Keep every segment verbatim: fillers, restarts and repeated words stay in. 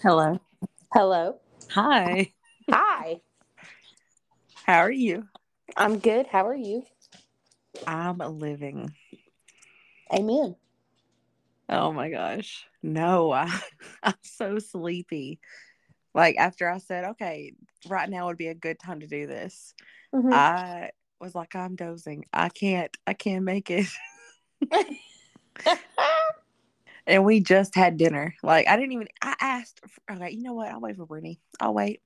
Hello. Hello. Hi. Hi. How are you? I'm good. How are you? I'm living. Amen. Oh my gosh. No, I, I'm so sleepy. Like after I said, okay, right now would be a good time to do this, Mm-hmm. I was like, I'm dozing. I can't, I can't make it. And we just had dinner. Like I didn't even, I asked, for, okay, you know what? I'll wait for Brittany. I'll wait.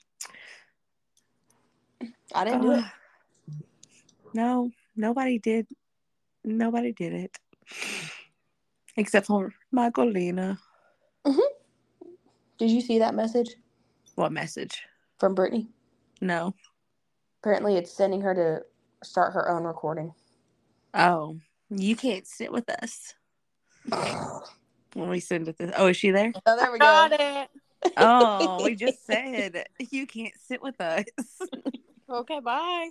I didn't do it. Uh, no, nobody did. Nobody did it. Except for Michaelina. Mm-hmm. Did you see that message What message? from Brittany? No. Apparently, it's sending her to start her own recording. Oh, you can't sit with us when we send it this. Oh, is she there? Oh, there we Got go. it. Oh, we just said you can't sit with us. Okay, bye.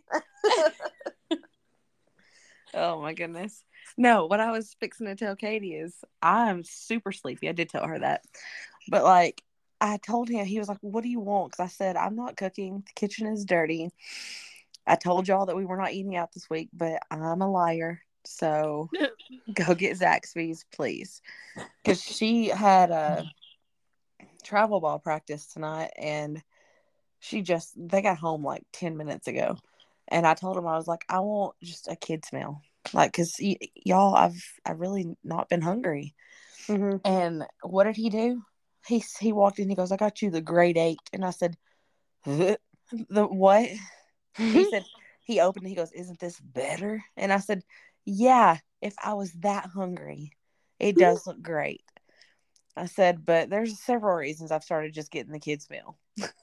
Oh my goodness. No, what I was fixing to tell Katie is I'm super sleepy. I did tell her that. But like I told him, he was like, what do you want? Because I said, I'm not cooking. The kitchen is dirty. I told y'all that we were not eating out this week, but I'm a liar. So go get Zaxby's, please. Because she had a travel ball practice tonight and she just, they got home like ten minutes ago. And I told him, I was like, I want just a kid's meal. Like, because y- y'all, I've, I've really not been hungry. Mm-hmm. And what did he do? He, he walked in, he goes, I got you the grade eight. And I said, the what? He said, he opened it, he goes, isn't this better? And I said, yeah, if I was that hungry, it does look great. I said, but there's several reasons I've started just getting the kids' meal.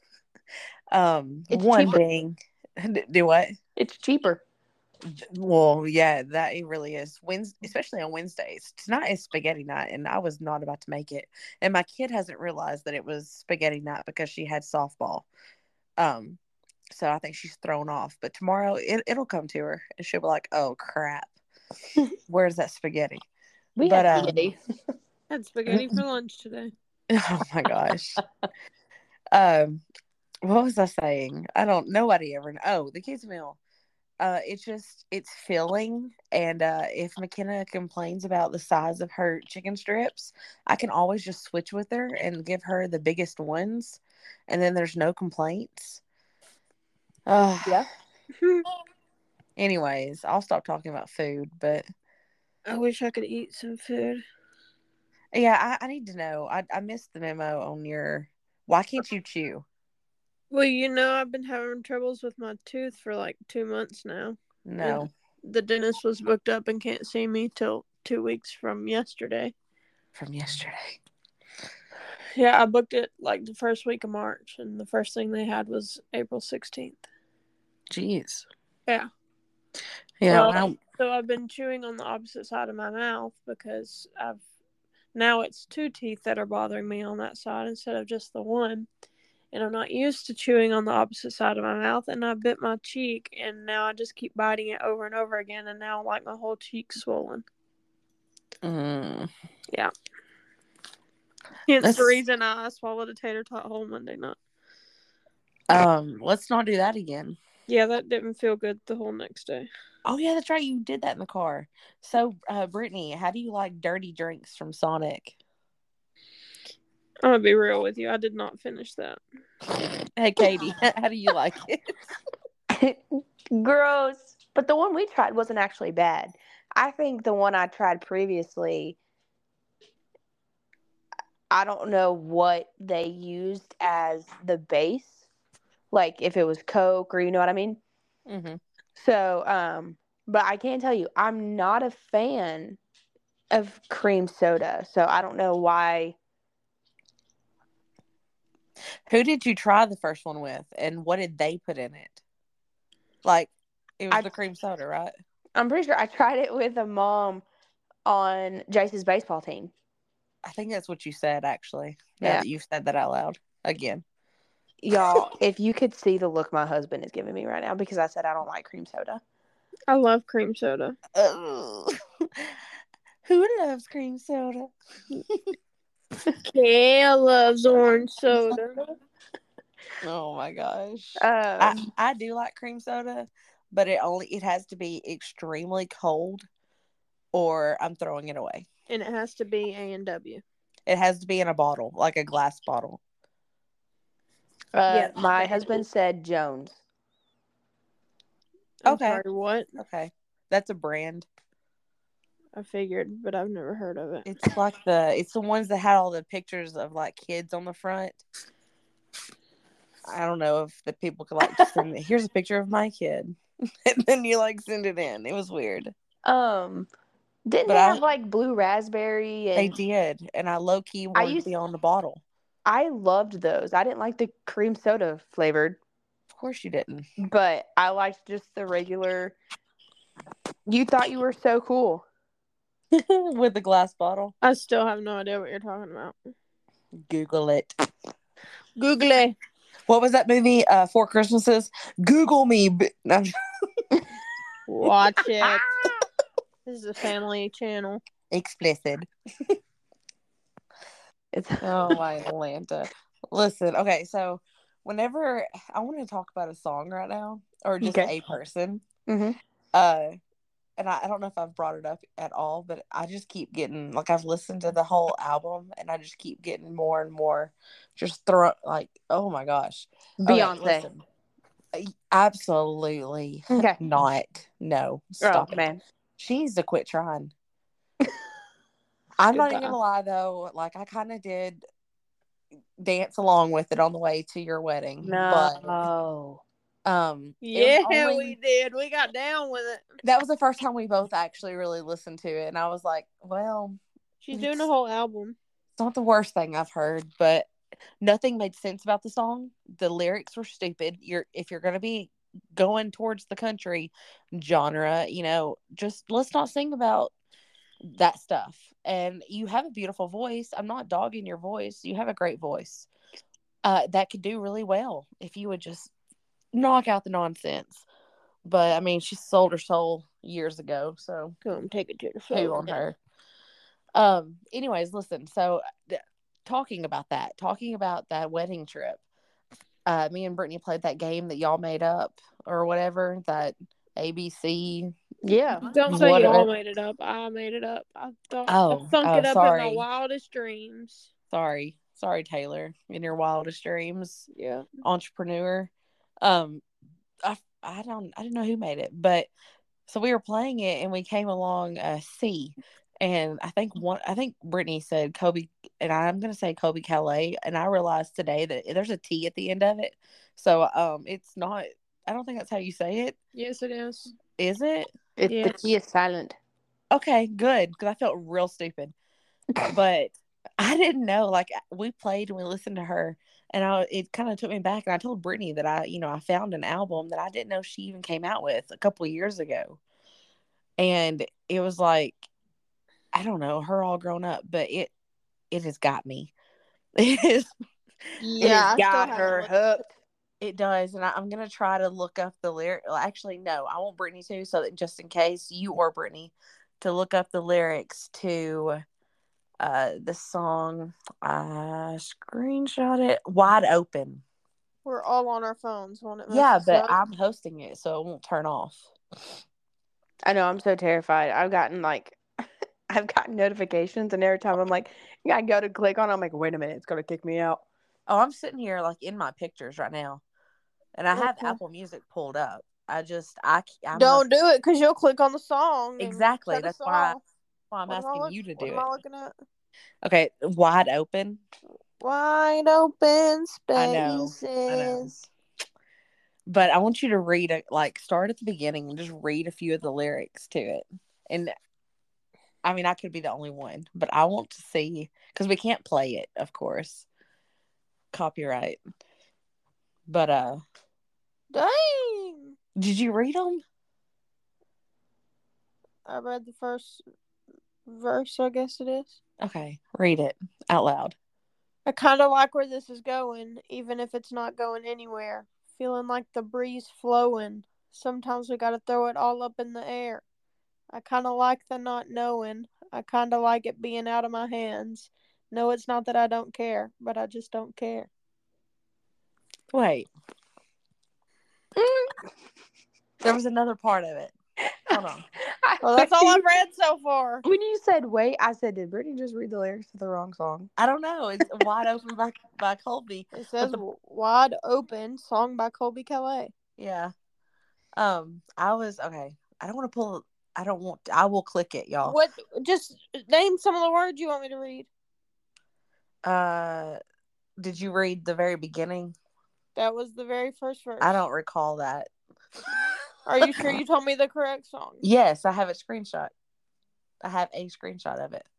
um, It's one cheaper. being, do what? It's cheaper. Well, yeah, that it really is. Wednesday, especially on Wednesdays. Tonight is spaghetti night, and I was not about to make it. And my kid hasn't realized that it was spaghetti night because she had softball. Um, so I think she's thrown off. But tomorrow it it'll come to her, and she'll be like, "Oh crap, where's that spaghetti?" We But had um, spaghetti. Had spaghetti for lunch today. oh my gosh. Um, what was I saying? I don't. Nobody ever. Oh, the kids' meal. Uh, it's just it's filling, and uh, if McKenna complains about the size of her chicken strips, I can always just switch with her and give her the biggest ones, and then there's no complaints. Uh, Yeah. anyways, I'll stop talking about food, but I wish I could eat some food. yeah, I, I need to know. I I missed the memo on your. Why can't you chew? Well, you know, I've been having troubles with my tooth for like two months now. No, And the dentist was booked up and can't see me till two weeks from yesterday. from yesterday. Yeah, I booked it like the first week of March, and the first thing they had was April sixteenth. Jeez. Yeah. Yeah. Well, Well, so I've been chewing on the opposite side of my mouth because I've now it's two teeth that are bothering me on that side instead of just the one. And I'm not used to chewing on the opposite side of my mouth, and I bit my cheek, and now I just keep biting it over and over again, and now like my whole cheek's swollen. mm, Yeah. Hence let's the reason I swallowed a tater tot whole Monday night. um let's not do that again. Yeah, that didn't feel good the whole next day. Oh yeah, that's right. You did that in the car. So, uh, Brittany, how do you like dirty drinks from Sonic? I'm gonna be real with you. I did not finish that. Hey, Katie, how do you like it? Gross. But the one we tried wasn't actually bad. I think the one I tried previously, I don't know what they used as the base. Like if it was Coke or you know what I mean? Mm-hmm. So, um, but I can tell you, I'm not a fan of cream soda. So I don't know why. Who did you try the first one with, and what did they put in it? Like, it was I, the cream soda, right? I'm pretty sure I tried it with a mom on Jace's baseball team. I think that's what you said, actually. Now Yeah. that you've said that out loud again. Y'all, if you could see the look my husband is giving me right now because I said I don't like cream soda. I love cream soda. Ugh. Who loves cream soda? Kale loves orange soda. Oh my gosh. Um, I, I do like cream soda, but it only it has to be extremely cold or I'm throwing it away. And it has to be A and W. It has to be in a bottle, like a glass bottle. uh, Yes. my husband said Jones. I'm Okay. sorry, what? Okay. That's a brand. I figured, but I've never heard of it. It's like the it's the ones that had all the pictures of like kids on the front. I don't know if the people could like send here's a picture of my kid. And then you like send it in. It was weird. Um, didn't But they I have like blue raspberry? they And did. And I low key I wanted to used be on the bottle. I loved those. I didn't like the cream soda flavored, Of course you didn't. but I liked just the regular. You thought you were so cool. With the glass bottle. I still have no idea what you're talking about. Google it. Google it. What was that movie? Uh, Four Christmases. Google me. No, Watch it. This is a family channel. explicit. It's Oh my Atlanta. Listen, okay, so whenever I want to talk about a song right now, or just Okay. a person, hmm uh, and I, I don't know if I've brought it up at all, but I just keep getting like I've listened to the whole album, and I just keep getting more and more, just throw like oh my gosh, okay, Beyonce. listen, absolutely Okay. not. No, stop Oh it. man. She needs to quit trying. I'm not even Goodbye. gonna lie though, like I kind of did dance along with it on the way to your wedding, but No. um, it Yeah, was only we did. We got down with it. that was the first time we both actually really listened to it, and I was like, well, She's it's, doing a whole album. it's not the worst thing I've heard, but nothing made sense about the song. The lyrics were stupid. You're if you're gonna be going towards the country genre, you know, just let's not sing about that stuff. And you have a beautiful voice. I'm not dogging your voice. You have a great voice. Uh, that could do really well if you would just knock out the nonsense. But I mean, she sold her soul years ago, so Come take it to the who floor. on her? Um. Anyways, listen. So, th- talking about that, talking about that wedding trip. Uh, me and Brittany played that game that y'all made up or whatever. That A B C. Yeah. Don't say Whatever. y'all made it up. I made it up. I thought Oh, I thunk oh, it up in my sorry. wildest dreams. Sorry, sorry, Taylor. In your wildest dreams, Yeah. entrepreneur. Um, I I don't I don't know who made it, but so we were playing it and we came along uh, C, and I think one I think Brittany said Kobe, and I'm gonna say Kobe Calais, and I realized today that there's a T at the end of it, so um, it's not. I don't think that's how you say it. Yes, it is. Is it? It, The Yes. T is silent. Okay, good, because I felt real stupid. But I didn't know. Like we played and we listened to her, and I it kind of took me back. And I told Brittany that I, you know, I found an album that I didn't know she even came out with a couple of years ago, and it was like I don't know, her all grown up, but it it has got me. It is. Yeah, I still got haven't her looked- hooked. It does, and I, I'm gonna try to look up the lyric. Well, actually, no, I want Brittany to, so that just in case you or Brittany to look up the lyrics to uh the song. I screenshot it. Wide Open. We're all on our phones when it Yeah, messes but up. I'm hosting it, so it won't turn off. I know. I'm so terrified. I've gotten like, I've gotten notifications, and every time I'm like, yeah, I go to click on, it, I'm like, wait a minute, it's gonna kick me out. Oh, I'm sitting here like in my pictures right now, and I have Okay. Apple Music pulled up. I just I I'm Don't do it because you'll click on the song. and exactly. cut us That's why, off. why I'm What am I asking look- you to What do am I it. looking at? Okay, Wide Open. Wide open I know, spaces. I know. But I want you to read it, like start at the beginning and just read a few of the lyrics to it. And I mean, I could be the only one, but I want to see because we can't play it, of course, copyright. But uh, Dang. did you read them? I read the first verse, I guess it is. Okay, read it out loud. I kind of like where this is going, even if it's not going anywhere. Feeling like the breeze flowing. Sometimes we gotta throw it all up in the air. I kind of like the not knowing. I kind of like it being out of my hands. No, it's not that I don't care, but I just don't care. Wait. There was another part of it. Hold on. Well, that's all I've read so far. When you said wait, I said, did Brittany just read the lyrics to the wrong song? I don't know. It's Wide Open by, by Colby. It says the, Wide Open, song by Colby Calais. Yeah. Um, I was, okay. I don't want to pull, I don't want, I will click it, y'all. What, just name some of the words you want me to read. Uh, did you read the very beginning? That was the very first verse. I don't recall that. Are you sure you told me the correct song? Yes, I have a screenshot. I have a screenshot of it.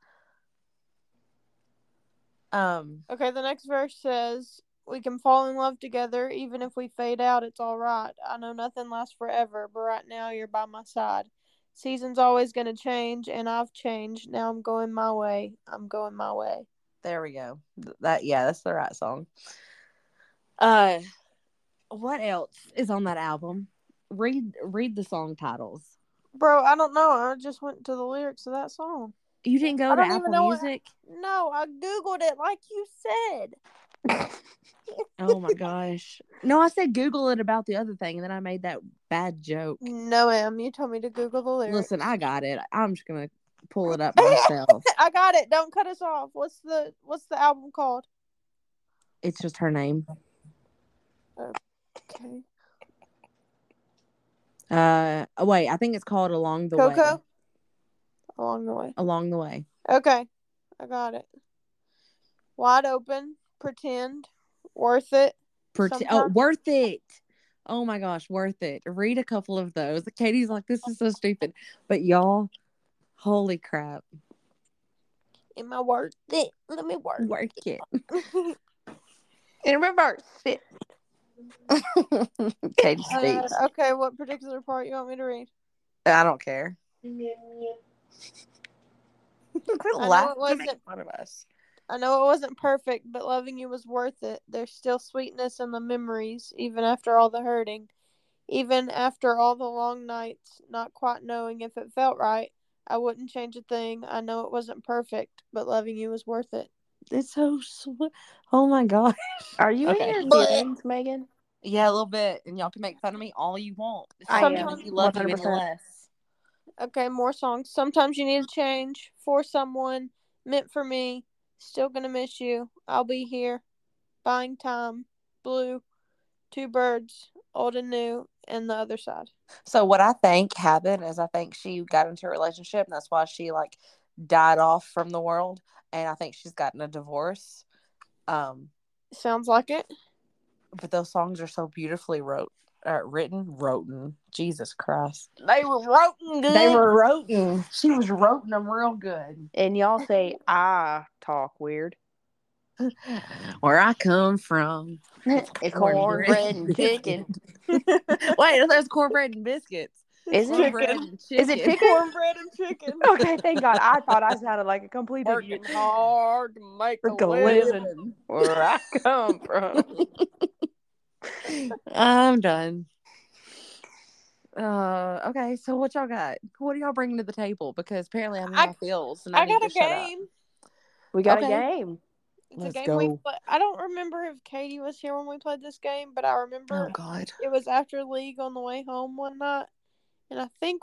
Um. Okay, the next verse says, we can fall in love together, even if we fade out, it's all right. I know nothing lasts forever, but right now you're by my side. Season's always going to change, and I've changed. Now I'm going my way. I'm going my way. There we go. That yeah, that's the right song. Uh, what else is on that album? Read read the song titles. Bro, I don't know. I just went to the lyrics of that song. You didn't go I to don't even Apple know what- Music? No, I Googled it like you said. Oh my gosh. No, I said Google it about the other thing, and then I made that bad joke. No, ma'am. You told me to Google the lyrics. Listen, I got it. I'm just gonna pull it up myself. I got it. Don't cut us off. What's the What's the album called? It's just her name. Okay. Uh, oh, wait. I think it's called Along the Way. Coco? Along the way. Along the Way. Okay. I got it. Wide Open. Pretend. Worth It. Pret- oh, Sometimes- Worth It. Oh my gosh, Worth It. Read a couple of those. Katie's like, this is so stupid. But y'all, holy crap. Am I worth it? Let me work. Work it. In reverse. It. Katie speaks. Uh, okay, what particular part you want me to read? I don't care. Quit I know laughing. it wasn't- Make fun of us. I know it wasn't perfect, but loving you was worth it. There's still sweetness in the memories, even after all the hurting. Even after all the long nights, not quite knowing if it felt right. I wouldn't change a thing. I know it wasn't perfect, but loving you was worth it. It's so sweet. Oh my gosh. Are you Okay. in your But- feelings, Megan? Yeah, a little bit. And y'all can make fun of me all you want. It's I not am. gonna make you love you any one hundred percent. less. Okay, more songs. Sometimes you need to change. For someone. Meant for me. Still gonna miss you. I'll be here. Buying time. Blue. Two birds. Old and new. And the other side. So what I think happened is I think she got into a relationship and that's why she like died off from the world. And I think she's gotten a divorce. Um, Sounds like it. but those songs are so beautifully wrote, uh, written, wrote. Jesus Christ, They were rotten good. they were wrote. She was wrote them real good. And y'all say I talk weird. Where I come from, It's cornbread and chicken. Wait, there's cornbread and biscuits. Is it? Cornbread chicken. and Is it chicken? Cornbread and chicken. Okay, thank God. I thought I sounded like a complete Working idiot. hard to make For a a living. living. Where I come from. I'm done. Uh, okay. So what y'all got? What are y'all bringing to the table? Because apparently I'm in I- my feels, and I, I need got to a shut up. game. We got Okay. a game. It's Let's a game we go. play. I don't remember if Katie was here when we played this game, but I remember Oh God. it was after league on the way home one night, and I think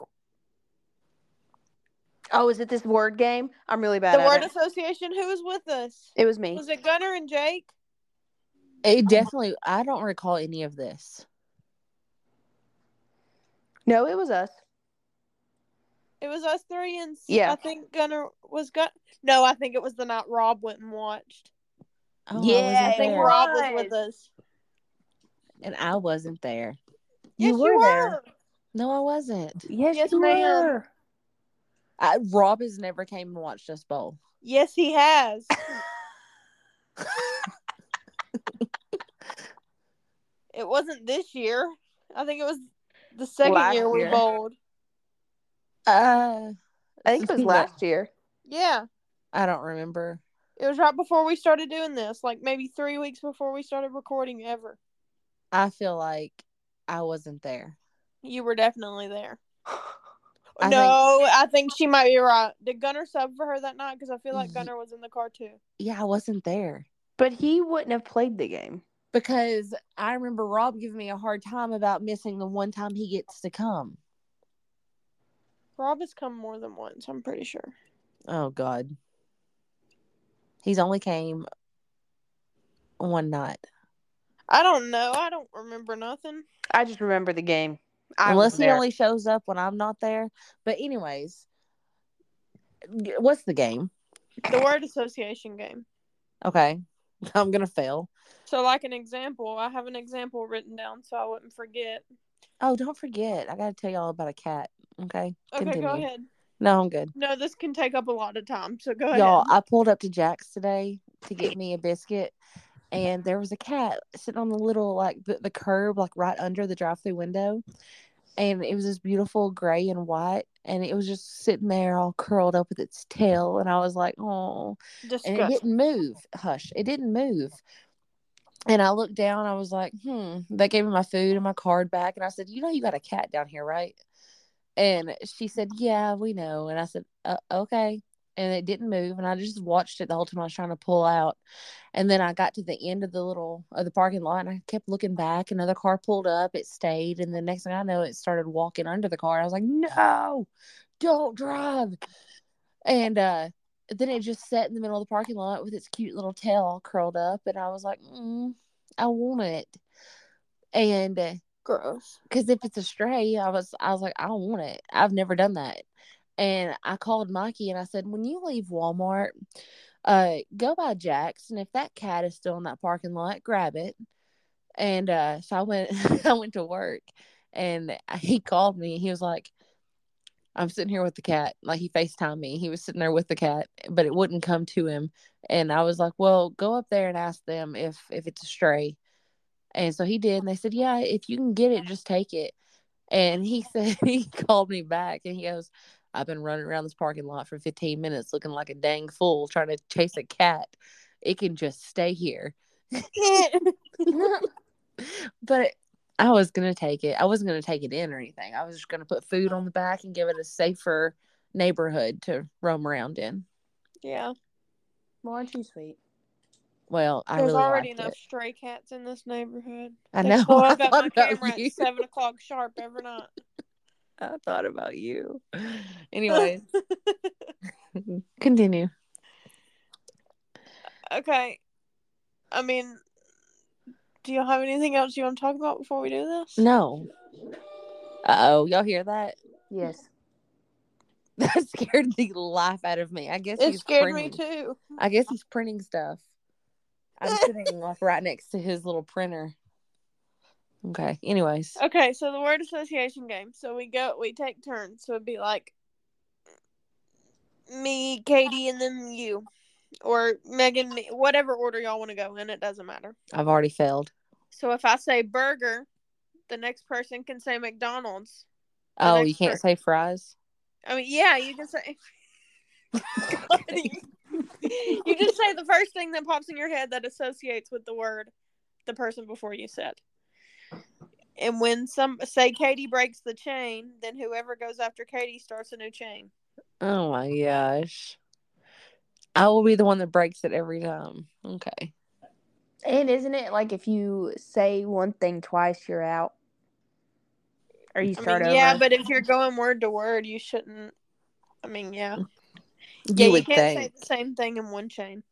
Oh, is it this word game? I'm really bad the at word it. association. Who was with us? It was me. Was it Gunnar and Jake? It definitely. I don't recall any of this. No, it was us. It was us three, and s- Yeah. I think Gunnar was Gun. No, I think it was the night Rob went and watched. Oh, Yeah, I I wasn't think there. Rob was. was with us. And I wasn't there. Yes, were you there. were. No, I wasn't. Yes, Yes, you ma'am. were. I, Rob has never came and watched us bowl. Yes, he has. It wasn't this year. I think it was the second Last year we year. bowled. Uh, I think it was no, last year. Yeah. I don't remember. It was right before we started doing this, like maybe three weeks before we started recording ever. I feel like I wasn't there. You were definitely there. I no, think, I think she might be right. Did Gunner sub for her that night? Because I feel like Gunner was in the car too. yeah, I wasn't there. But he wouldn't have played the game. Because I remember Rob giving me a hard time about missing the one time he gets to come. Rob has come more than once, I'm pretty sure. Oh, God. He's only came one night. I don't know. I don't remember nothing. I just remember the game. I Unless was he there. only shows up when I'm not there. But anyways, what's the game? The word association game. Okay. I'm going to fail. So, like an example, I have an example written down so I wouldn't forget. Oh, don't forget. I got to tell y'all about a cat. Okay? Okay, Continue. go ahead. No, I'm good. No, this can take up a lot of time, so go Y'all, ahead. I pulled up to Jack's today to get me a biscuit, and there was a cat sitting on the little, like, the, the curb, like, right under the drive-through window, and it was this beautiful gray and white, and it was just sitting there all curled up with its tail, and I was like, oh, and it Disgusting. didn't move. Hush. It didn't move. And I looked down, I was like, hmm, they gave me my food and my card back, and I said, you know, you got a cat down here, right? And she said, yeah, we know. And I said, uh, okay. And it didn't move. And I just watched it the whole time I was trying to pull out. And then I got to the end of the little, of the parking lot, and I kept looking back. Another car pulled up. It stayed. And the next thing I know, it started walking under the car. I was like, no, don't drive. And uh, then it just sat in the middle of the parking lot with its cute little tail all curled up. And I was like, mm, I want it. And uh, Gross. because if it's a stray, I was I was like, I don't want it. I've never done that. And I called Mikey and I said, when you leave Walmart, uh, go by Jack's, and if that cat is still in that parking lot, grab it. And uh, so I went I went to work, and he called me. He was like, I'm sitting here with the cat. Like, he FaceTimed me. He was sitting there with the cat, but it wouldn't come to him. And I was like, well, go up there and ask them if if it's a stray. And so he did, and they said, yeah, if you can get it, just take it. And he said, he called me back, and he goes, I've been running around this parking lot for fifteen minutes looking like a dang fool trying to chase a cat. It can just stay here. But I was going to take it. I wasn't going to take it in or anything. I was just going to put food on the back and give it a safer neighborhood to roam around in. Yeah. Well, aren't you sweet? Well, I There's really already liked enough it. stray cats in this neighborhood. I They know. show I up at thought my about camera you. at seven o'clock sharp every night. I thought about you. Anyways, continue. Okay. I mean, do you have anything else you want to talk about before we do this? No. Uh-oh, y'all hear that? Yes. That scared the life out of me. I guess It he's scared printing. me too. I guess he's printing stuff. I'm sitting like right next to his little printer. Okay. Anyways. Okay, so the word association game. So we go, we take turns. So it'd be like me, Katie, and then you, or Megan, me, whatever order y'all want to go in. It doesn't matter. I've already failed. So if I say burger, the next person can say McDonald's. The Oh, next you can't per- say fries? I mean, yeah, you can say. You just say the first thing that pops in your head that associates with the word the person before you said. And when some say Katie breaks the chain, then whoever goes after Katie starts a new chain. Oh my gosh. I will be the one that breaks it every time. Okay. And isn't it like if you say one thing twice, you're out? Or you I start mean, over? yeah, but if you're going word to word, you shouldn't. I mean, yeah. You Yeah, you would can't think. say the same thing in one chain.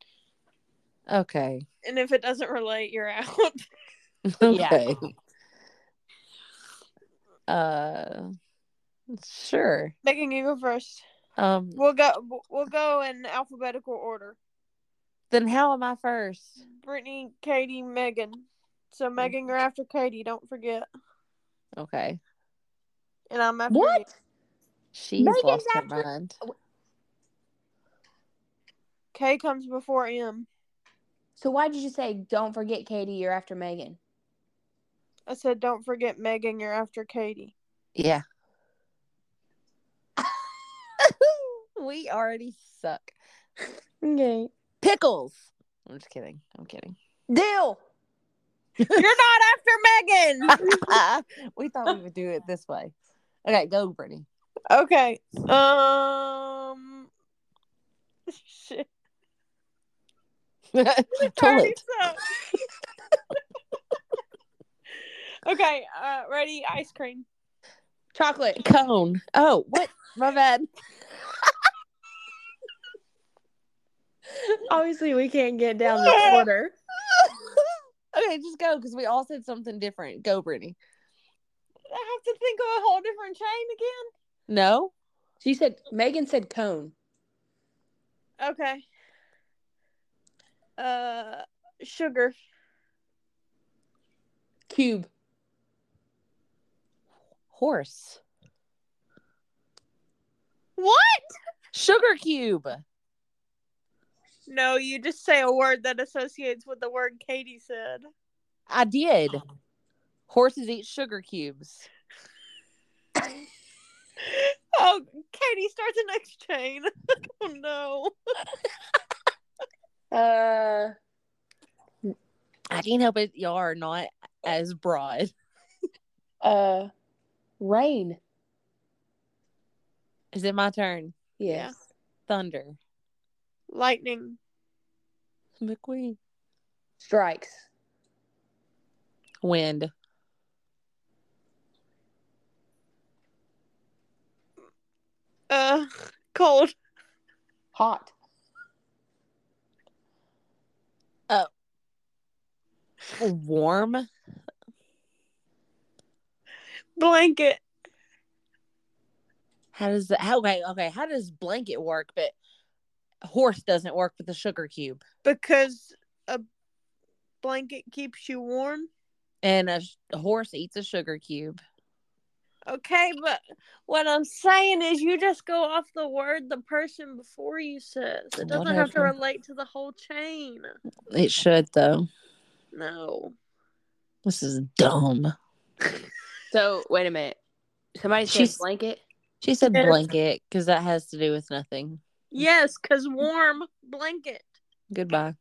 Okay. And if it doesn't relate, you're out. Okay. Uh, sure. Megan, you go first. Um, We'll go. We'll go in alphabetical order. then how am I first? Brittany, Katie, Megan. So Megan, you're after Katie. Don't forget. Okay. And I'm after What? you. She's Megan's lost her after- mind. K comes before M. So why did you say, don't forget Katie, you're after Megan? I said, don't forget Megan, you're after Katie. Yeah. We already suck. Okay. Pickles. I'm just kidding. I'm kidding. Deal. You're not after Megan. We thought we would do it this way. Okay, go, Brittany. Okay. Um. Shit. I already Toilet. suck. Okay. Uh, ready? Ice cream. Chocolate. Cone. Oh, what? My bad. Obviously, we can't get down this order. Okay, just go because we all said something different. Go, Brittany. I have to think of a whole different chain again. No. She said, Megan said cone. Okay. Uh, sugar. Cube. Horse. What? Sugar cube. No, you just say a word that associates with the word Katie said. I did. Horses eat sugar cubes. Oh, Katie, start the next chain. Oh no. Uh, I can't help it. Y'all are not as broad. uh, rain. Is it my turn? Yes. Thunder. Lightning. McQueen. Strikes. Wind. Uh, cold. Hot. Uh, warm. Blanket. How does that? How, okay, okay. How does blanket work? But horse doesn't work with the sugar cube. Because a blanket keeps you warm. And a, a horse eats a sugar cube. Okay, but what I'm saying is you just go off the word the person before you says. It doesn't have to Whatever. relate to the whole chain. It should though. No. This is dumb. So, wait a minute. Somebody said She's- blanket? She said Yes. blanket because that has to do with nothing. Yes, because warm blanket. Goodbye.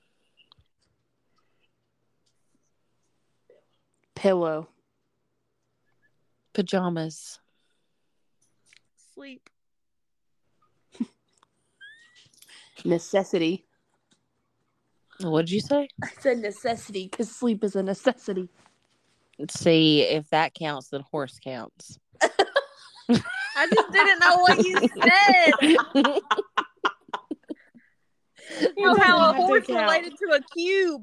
Pillow. Pajamas. Sleep. Necessity. What'd you say? I said necessity because sleep is a necessity. Let's see if that counts. Then horse counts. I just didn't know what you said. Know how a horse related to a cube.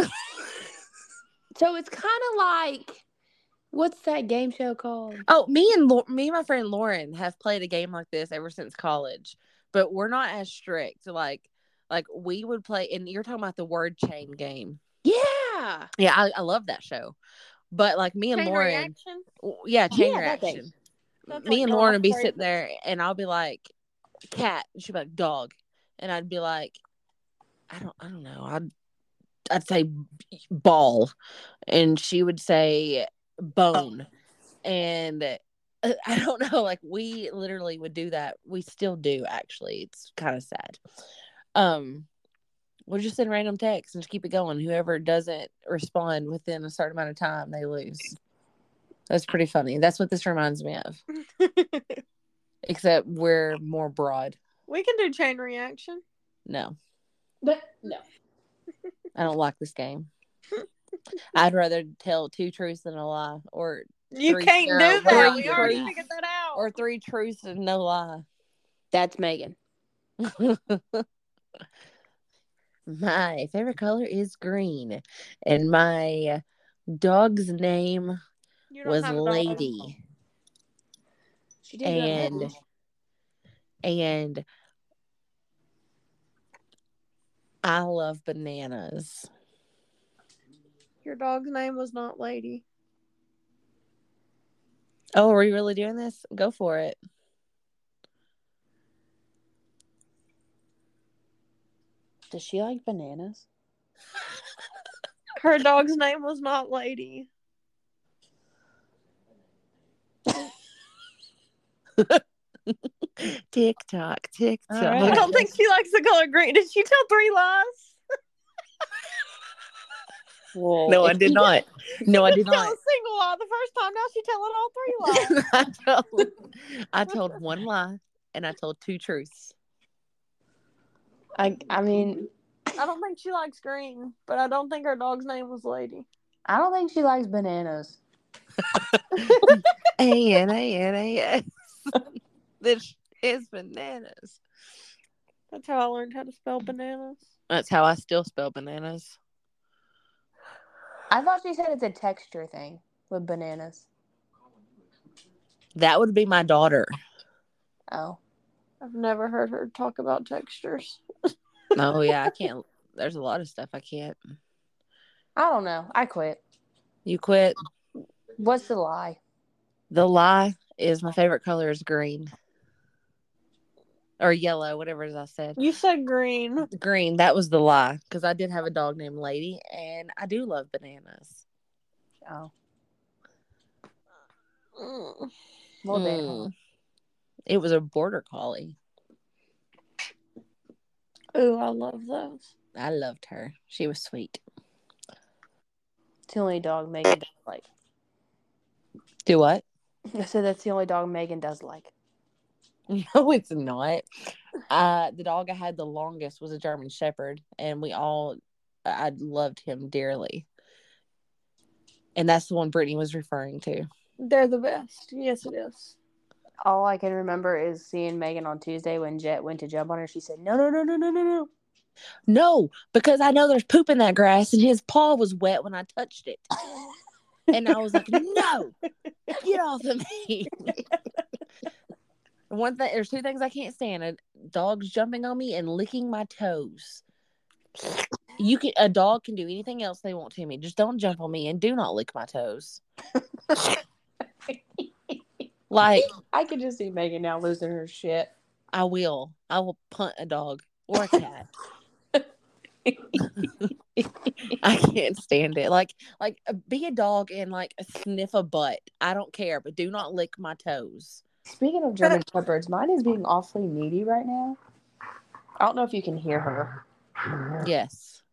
So it's kind of like, what's that game show called? Oh, me and Lo- me and my friend Lauren have played a game like this ever since college, but we're not as strict. Like, like we would play, and you're talking about the word chain game. Yeah. Yeah, I, I love that show. But like me and Chain Lauren, reaction? yeah, chain Yeah, that thing. reaction. That's Me like and going Lauren off would be word. sitting there, and I'll be like, "Cat," and she'd be like, "Dog," and I'd be like, "I don't, I don't know." I'd, I'd say ball, and she would say bone, and uh, I don't know. Like we literally would do that. We still do, actually. It's kind of sad. Um, we'll just send random texts and just keep it going. Whoever doesn't respond within a certain amount of time, they lose. That's pretty funny. That's what this reminds me of. Except we're more broad. We can do chain reaction. No, But no. I don't like this game. I'd rather tell two truths than a lie, or You Three- can't or do that. three We already truths. figured that out. or three truths and no lie. That's Megan. My favorite color is green, and my dog's name You don't was have a dog. Lady. She did go ahead. And and I love bananas. Your dog's name was not Lady. Oh, are we really doing this? Go for it. Does she like bananas? Her dog's name was not Lady. Tick tock, tick tock. All right. I don't think she likes the color green. Did she tell three lies? Well, No, I if did she- not. No, I did Tell not. a single lie the first time. Now she's telling all three lies. I told, I told one lie and I told two truths. I, I mean, I don't think she likes green, but I don't think her dog's name was Lady. I don't think she likes bananas. A N A N A S. This is bananas. That's how I learned how to spell bananas. That's how I still spell bananas. I thought she said it's a texture thing with bananas. That would be my daughter. Oh. I've never heard her talk about textures. Oh, yeah, I can't. There's a lot of stuff I can't. I don't know. I quit. You quit. What's the lie? The lie is my favorite color is green. Or yellow, whatever as I said. You said green. Green, that was the lie. Because I did have a dog named Lady, and I do love bananas. Oh. Mm. Well, Mm. It was a border collie. Ooh, I love those. I loved her. She was sweet. it's the only dog Megan does like. Do what? I said that's the only dog Megan does like. No, it's not. Uh, the dog I had the longest was a German Shepherd, and we all, I loved him dearly. And that's the one Brittany was referring to. They're the best. Yes, it is. All I can remember is seeing Megan on Tuesday when Jet went to jump on her. She said, no, no, no, no, no, no, no. No, because I know there's poop in that grass, and his paw was wet when I touched it. And I was like, no, get off of me. One thing, there's two things I can't stand: a dogs jumping on me and licking my toes. You can, a dog can do anything else they want to me. Just don't jump on me and do not lick my toes. Like, I could just see Megan now losing her shit. I will. I will punt a dog or a cat. I can't stand it. Like, like be a dog and like sniff a butt. I don't care, but do not lick my toes. Speaking of German Shepherds, mine is being awfully needy right now. I don't know if you can hear her. Yes.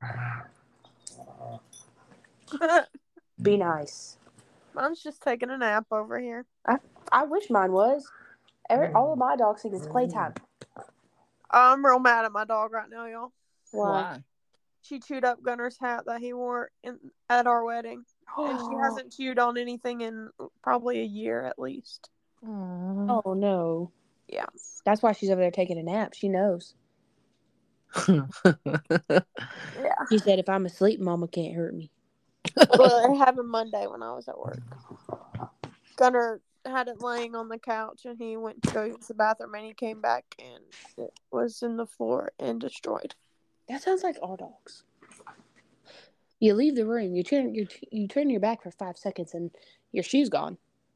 Be nice. Mine's just taking a nap over here. I, I wish mine was. Every, all of my dogs think it's playtime. I'm real mad at my dog right now, y'all. Why? She chewed up Gunner's hat that he wore in, at our wedding. And she hasn't chewed on anything in probably a year at least. Aww. Oh, no. Yeah. That's why she's over there taking a nap. She knows. Yeah. She said, if I'm asleep, Mama can't hurt me. Well, it happened Monday when I was at work. Gunner had it laying on the couch and he went to go use the bathroom and he came back and it was in the floor and destroyed. That sounds like our dogs. You leave the room, you turn you, you turn your back for five seconds and your shoe's gone.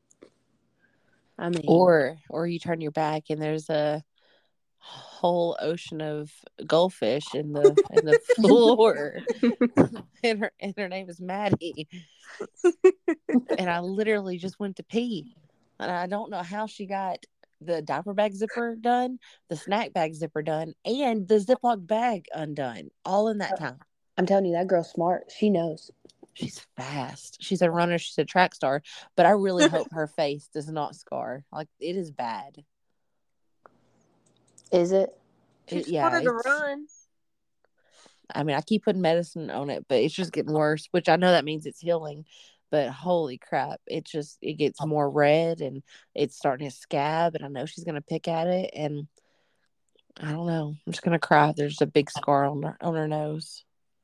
I mean, Or or you turn your back and there's a whole ocean of goldfish in the in the floor. and her and her name is Maddie. And I literally just went to pee. And I don't know how she got the diaper bag zipper done, the snack bag zipper done, and the Ziploc bag undone. All in that time. I'm telling you, that girl's smart. She knows. She's fast. She's a runner. She's a track star. But I really hope her face does not scar. Like, it is bad. Is it? She's It- yeah, wanted to it's- run. I mean, I keep putting medicine on it, but it's just getting worse, which I know that means it's healing. But holy crap, it just, it gets more red and it's starting to scab. And I know she's going to pick at it. And I don't know. I'm just going to cry. There's a big scar on her, on her nose.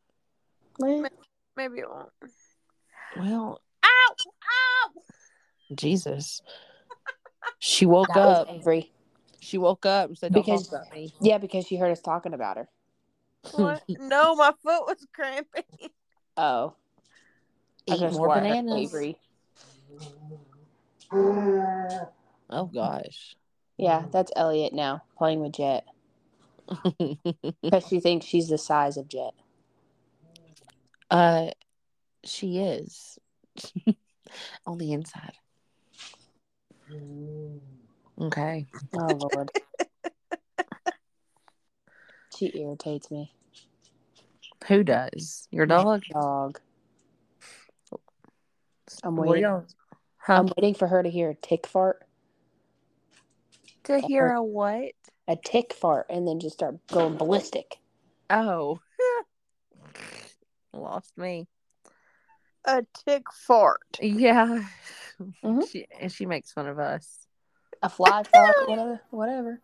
Maybe it won't. Well, Ow! Ow! Jesus. She woke That was up. Avery. She woke up and said, don't Because- talk about me. Yeah, because she heard us talking about her. What? No, my foot was cramping. Oh. I Eat could've more swore I heard bananas. Avery. Oh, gosh. Yeah, that's Elliot now, playing with Jet. Because she thinks she's the size of Jet. uh, she is. On the inside. Okay. Oh, Lord. She irritates me. Who does? Your dog? Dog. I'm What waiting. y'all? Huh? I'm waiting for her to hear a tick fart. To hear a what? A tick fart, and then just start going ballistic. Oh. Lost me. A tick fart. Yeah. Mm-hmm. She, and she makes fun of us. A fly fart, whatever. Whatever.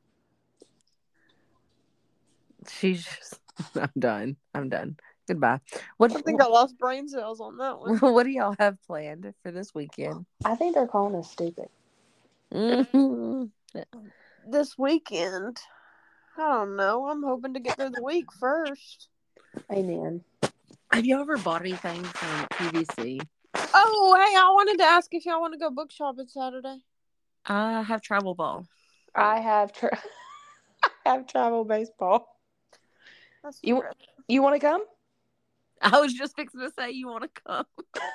She's just, I'm done. I'm done. Goodbye. What I think I lost brain cells on that one. what do y'all have planned for this weekend? I think they're calling us stupid. Mm-hmm. This weekend, I don't know. I'm hoping to get through the week first. Amen. Have you ever bought anything from Q V C? Oh, hey, I wanted to ask if y'all want to go book shopping Saturday. I have travel ball. I have tra- I have travel baseball. That's You true. you want to come? I was just fixing to say you want to come.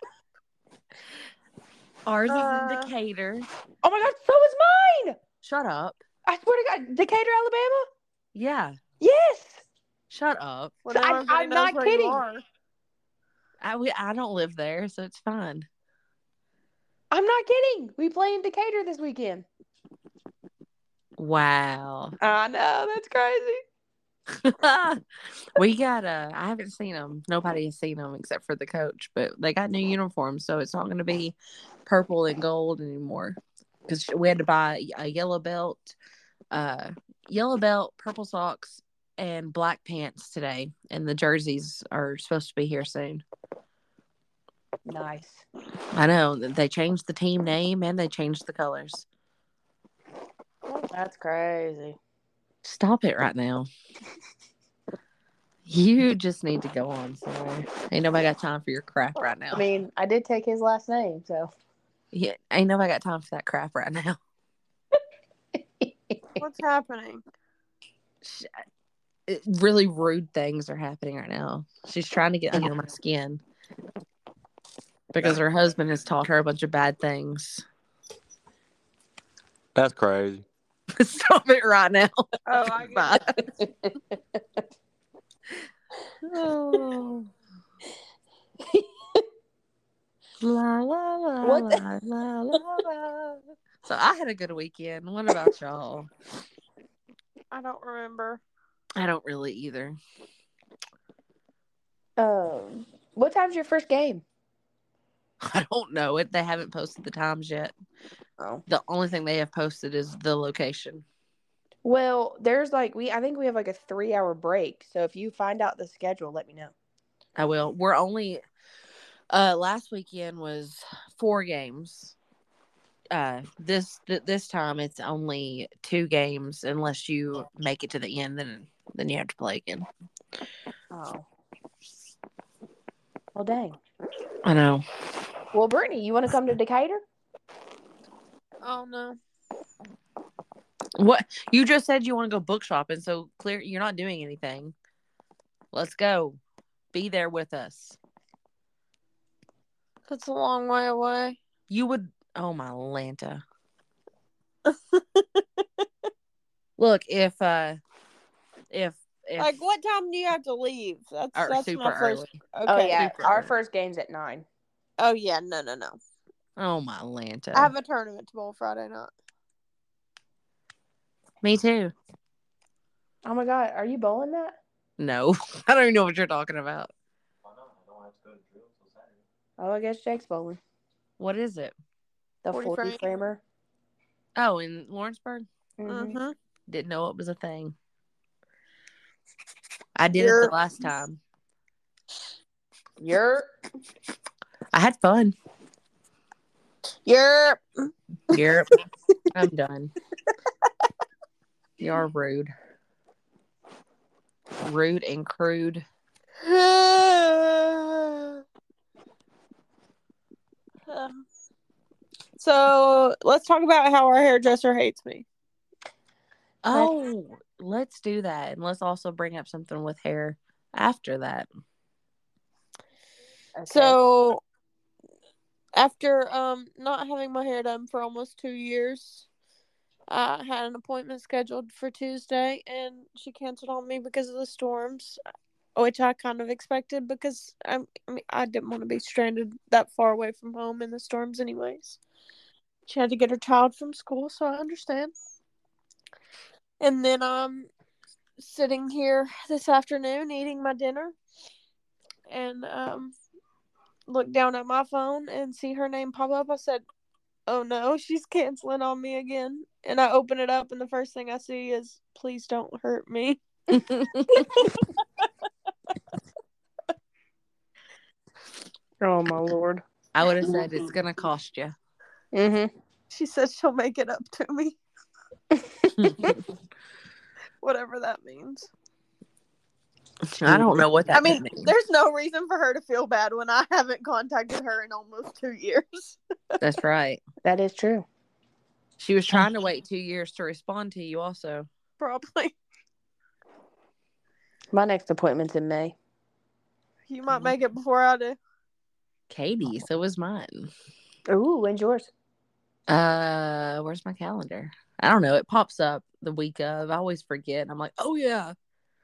Ours is Uh, in Decatur. Oh my God, so is mine. Shut up. I swear to God, Decatur, Alabama. Yeah. Yes. Shut up. well, now I- everybody I'm knows not where kidding. you are. I we, I don't live there, so it's fine. I'm not kidding. We play in Decatur this weekend. Wow. I know, that's crazy. We got uh I haven't seen them. Nobody has seen them except for the coach, but they got new uniforms, so it's not going to be purple and gold anymore. Because we had to buy a yellow belt, uh, yellow belt, purple socks, and black pants today, and the jerseys are supposed to be here soon. Nice. I know they changed the team name and they changed the colors. That's crazy. Stop it right now. You just need to go on somewhere. Ain't nobody got time for your crap right now. I mean, I did take his last name, so. Yeah, ain't nobody got time for that crap right now. What's happening? It, really rude things are happening right now. She's trying to get under my skin because her husband has taught her a bunch of bad things. That's crazy. Stop it right now. Oh, I get Bye. it. Oh. La la la What the- la la la la. So I had a good weekend. What about y'all? I don't remember. I don't really either. Um, what time's your first game? I don't know it. They haven't posted the times yet. Oh. The only thing they have posted is the location. Well, there's like we I think we have like a three hour break. So if you find out the schedule, let me know. I will. We're only uh last weekend was four games. Uh this th- this time it's only two games unless you make it to the end, then then you have to play again. Oh. Well, dang. I know. Well, Brittany, you want to come to Decatur? Oh no. What you just said you want to go book shopping, so clear you're not doing anything. Let's go. Be there with us. That's a long way away. You would oh my Lanta. Look, if uh if if Like, what time do you have to leave? That's or that's super my first. early. Okay. Oh yeah, super our early. first game's at nine. Oh yeah. No, no, no. Oh my Lanta. I have a tournament to bowl Friday night. Me too. Oh my God, are you bowling that? No. I don't even know what you're talking about. Oh, I guess Jake's bowling. What is it? The forty forty frame. framer. Oh, in Lawrenceburg? Mm-hmm. Mm-hmm. Didn't know it was a thing. I did You're- it the last time. You're I had fun. You're. Yep. I'm done. You're rude. Rude and crude. So let's talk about how our hairdresser hates me. Oh, let's do that. And let's also bring up something with hair after that. okay. So after um not having my hair done for almost two years, I had an appointment scheduled for Tuesday, and she canceled on me because of the storms. which I kind of expected because I, I mean I didn't want to be stranded that far away from home in the storms, anyways. She had to get her child from school, so I understand. And then I'm sitting here this afternoon eating my dinner, and um, look down at my phone and see her name pop up. I said, "Oh no, she's canceling on me again." And I open it up, and the first thing I see is, "Please don't hurt me." Oh my lord. I would have said it's gonna cost you. Mm-hmm. She says she'll make it up to me. Whatever that means. I don't know what that I mean, means. there's no reason for her to feel bad when I haven't contacted her in almost two years. That's right. That is true. She was trying to wait two years to respond to you also. Probably. My next appointment's in May. You might make it before I do. Katie, so was mine. Ooh, when's yours? Uh, where's my calendar? I don't know. It pops up the week of. I always forget. I'm like, oh yeah.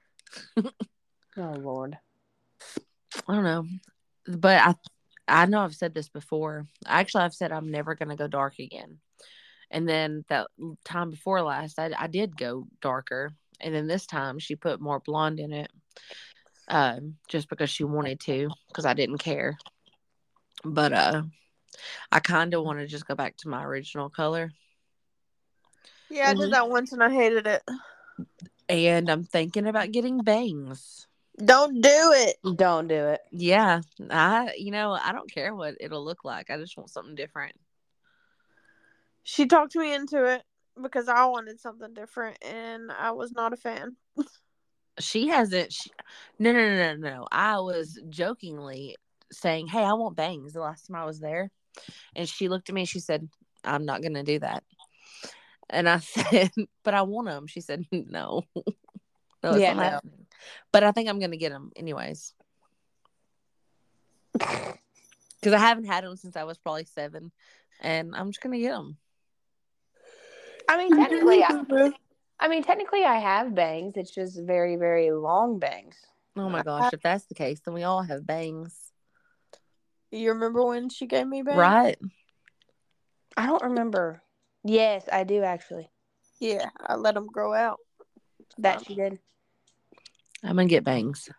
Oh Lord. I don't know. But I I know I've said this before. Actually, I've said I'm never going to go dark again. And then that time before last, I, I did go darker. And then this time she put more blonde in it. Um, just because she wanted to, because I didn't care. But uh, I kind of want to just go back to my original color. Yeah, I Mhm. did that once and I hated it. And I'm thinking about getting bangs. Don't do it. Don't do it. Yeah, I you know I don't care what it'll look like. I just want something different. She talked me into it because I wanted something different and I was not a fan. She hasn't. She, no, no, no, no, no. I was jokingly saying, "Hey, I want bangs." The last time I was there, and she looked at me and she said, "I'm not gonna do that." And I said, "But I want them." She said, "No, no, it's Yeah, not no. happening." But I think I'm gonna get them anyways because I haven't had them since I was probably seven, and I'm just gonna get them. I mean, technically, I, I mean, technically, I have bangs. It's just very, very long bangs. Oh my gosh, if that's the case, then we all have bangs. You remember when she gave me bangs? Right? I don't remember. Yes, I do actually. Yeah, I let them grow out. That she did. I'm gonna get bangs.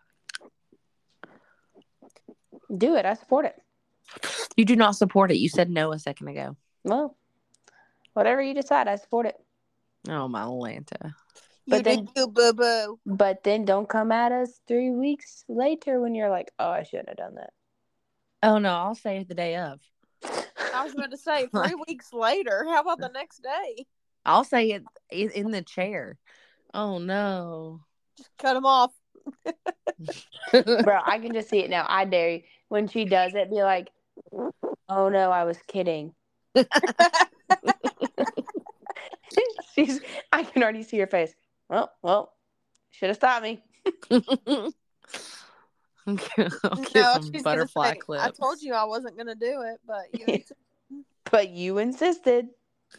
Do it. I support it. You do not support it. You said no a second ago. Well, whatever you decide, I support it. Oh my Lanta. You But did then- too, boo boo. But then don't come at us three weeks later when you're like, oh, I shouldn't have done that. Oh no, I'll say it the day of. I was about to say three weeks later. How about the next day? I'll say it in in the chair. Oh no. Just cut them off. Bro, I can just see it now. I dare you. When she does it, be like, oh no, I was kidding. She's, I can already see her face. Well, well, should have stopped me. I'll get No, some she's gonna butterfly say, clips. I told you I wasn't gonna do it, but you. But you insisted.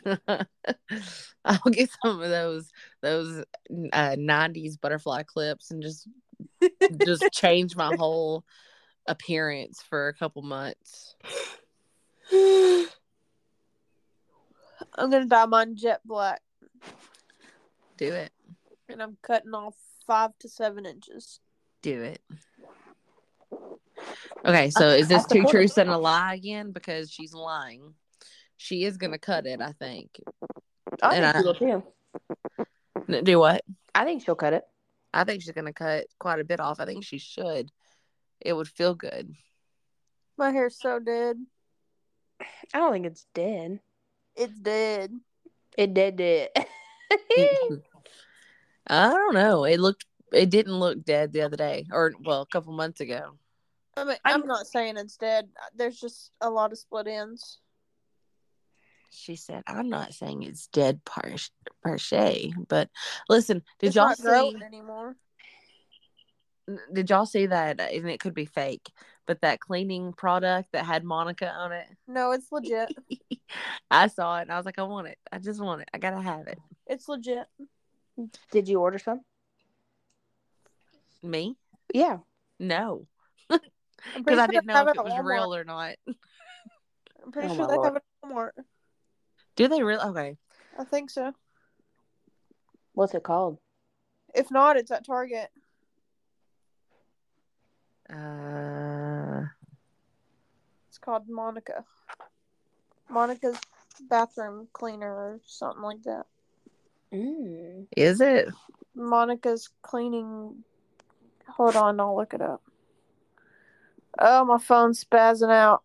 I'll get some of those those uh, nineties butterfly clips and just just change my whole appearance for a couple months. I'm gonna dye mine jet black, Do it. and I'm cutting off five to seven inches. Do it. Okay, so is this two truths and a lie again? Because she's lying. She is gonna cut it, I think. I And think I- she will too. N- Do what? I think she'll cut it. I think she's gonna cut quite a bit off. I think she should. It would feel good. My hair's so dead. I don't think it's dead. It's dead. It did dead. I don't know. It looked. It didn't look dead the other day, or well, a couple months ago. I mean, I'm- I'm not saying it's dead. There's just a lot of split ends. She said, "I'm not saying it's dead per, per se, but listen, did It's y'all not see? growing anymore. Did y'all see that? And it could be fake, but that cleaning product that had Monica on it. No, it's legit. I saw it and I was like, I want it. I just want it. I gotta have it. It's legit. Did you order some? Me? Yeah. No. I'm Because pretty I sure didn't they know have if it it at was Walmart. real or not. I'm pretty Oh, sure my they Lord. have it at Walmart. Do they really? Okay. I think so. What's it called? If not, it's at Target. Uh, It's called Monica. Monica's bathroom cleaner or something like that. Mm. is it? Monica's cleaning. Hold on, I'll look it up. Oh, my phone's spazzing out.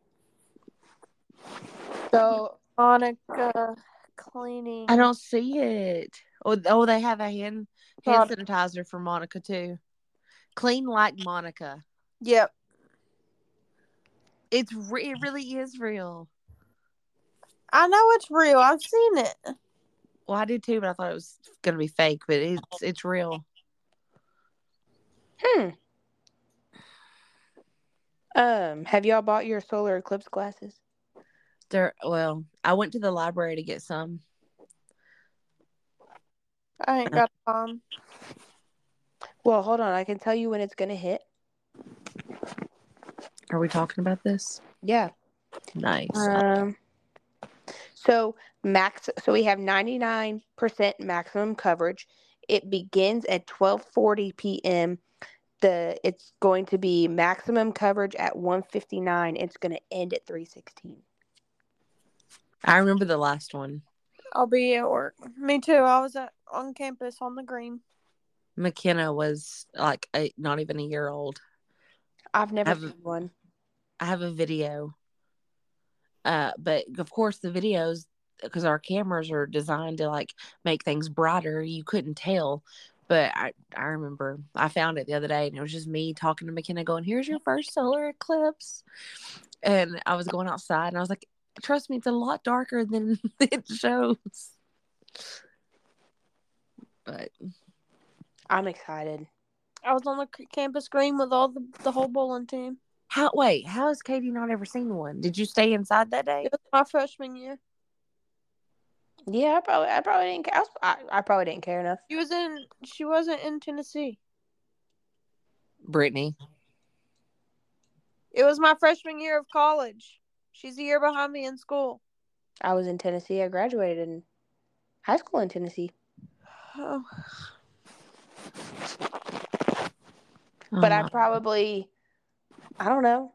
So, Monica cleaning. I don't see it. Oh, oh, they have a hand hand God. sanitizer for Monica too. Clean like Monica. Yep. It's re- it really is real. I know it's real. I've seen it. Well, I did too, but I thought it was gonna be fake. But it's it's real. hmm. Um, have y'all bought your solar eclipse glasses? They're well. I went to the library to get some. I ain't got time. Well, hold on. I can tell you when it's gonna hit. Are we talking about this? Yeah. Nice. Um. So max. So we have ninety-nine percent maximum coverage. It begins at twelve forty p.m. The it's going to be maximum coverage at one fifty-nine. It's going to end at three sixteen. I remember the last one. I'll be at work. Me too. I was at on campus on the green. McKenna was like a, not even a year old. I've never I have, seen one. I have a video. Uh, but of course the videos, because our cameras are designed to like make things brighter, you couldn't tell. But I, I remember I found it the other day and it was just me talking to McKenna going, here's your first solar eclipse. And I was going outside and I was like, trust me, it's a lot darker than it shows. But I'm excited. I was on the c- campus green with all the the whole bowling team. how, wait, how has Katie not ever seen one? Did you stay inside that day? It was my freshman year. Yeah, I probably, I probably didn't care. I, was, I, I probably didn't care enough. She was in. She wasn't in Tennessee. Brittany. It was my freshman year of college. She's a year behind me in school. I was in Tennessee. I graduated in high school in Tennessee. Oh. But I Oh, probably, I don't know.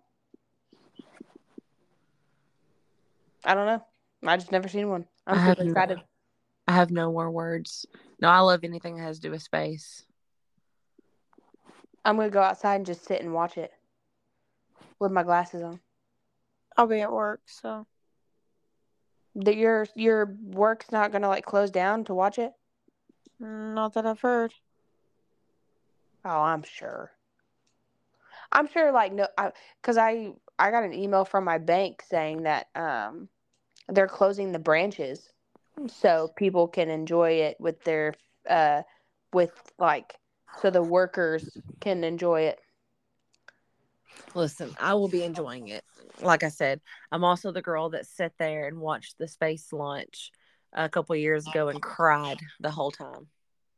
I don't know. I just never seen one. I'm I have super no, excited. I have no more words. No, I love anything that has to do with space. I'm gonna go outside and just sit and watch it with my glasses on. I'll be at work, so That your your work's not gonna like close down to watch it? not that I've heard. Oh, I'm sure. I'm sure. Like no, because I, I I got an email from my bank saying that um they're closing the branches so people can enjoy it with their uh with like so the workers can enjoy it. Listen, I will be enjoying it. Like I said, I'm also the girl that sat there and watched the space launch a couple years ago and cried the whole time.